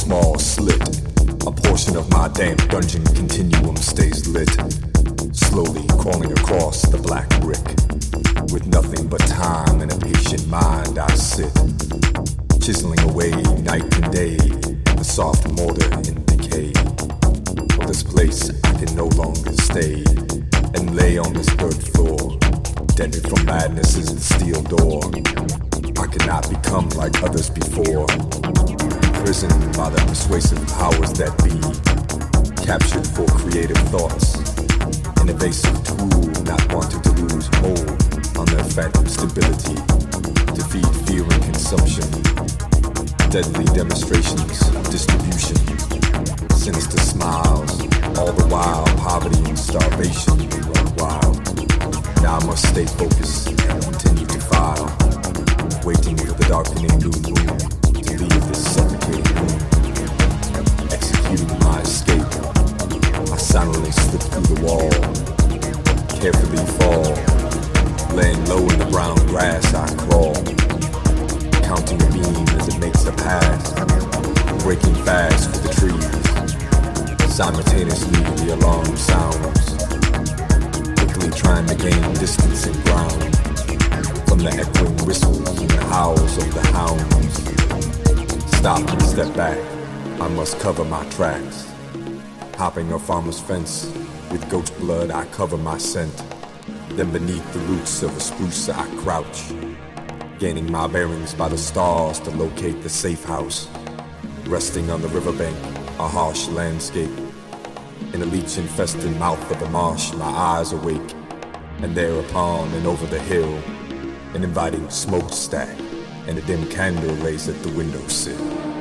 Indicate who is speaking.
Speaker 1: small slit. A portion of my damp dungeon continuum stays lit. Slowly crawling across the black brick. With nothing but time and a patient mind I sit. Chiseling away night and day, the soft mortar in decay. For this place I can no longer stay, and lay on this dirt floor. Dented from madness is the steel door. I cannot become like others before. Imprisoned by the persuasive powers that be. Captured for creative thoughts. An evasive tool not wanting to lose hold on their phantom stability. To feed fear and consumption. Deadly demonstrations of distribution. Sinister smiles. All the while poverty and starvation run wild. Now I must stay focused and continue to file. Waiting for the darkening new moon to leave this suffocating room. Executing my escape, I silently slip through the wall. Carefully fall, laying low in the brown grass I crawl. Counting the beam as it makes a pass, breaking fast for the trees. Simultaneously the alarm sounds, quickly trying to gain distance and ground. From the echoing whistles and the howls of the hounds. Stop and step back, I must cover my tracks. Hopping a farmer's fence, with goat's blood I cover my scent. Then beneath the roots of a spruce I crouch, gaining my bearings by the stars to locate the safe house. Resting on the riverbank, a harsh landscape. In the leech-infested mouth of the marsh, my eyes awake. And thereupon and over the hill, an inviting smokestack and a dim candle lays at the windowsill.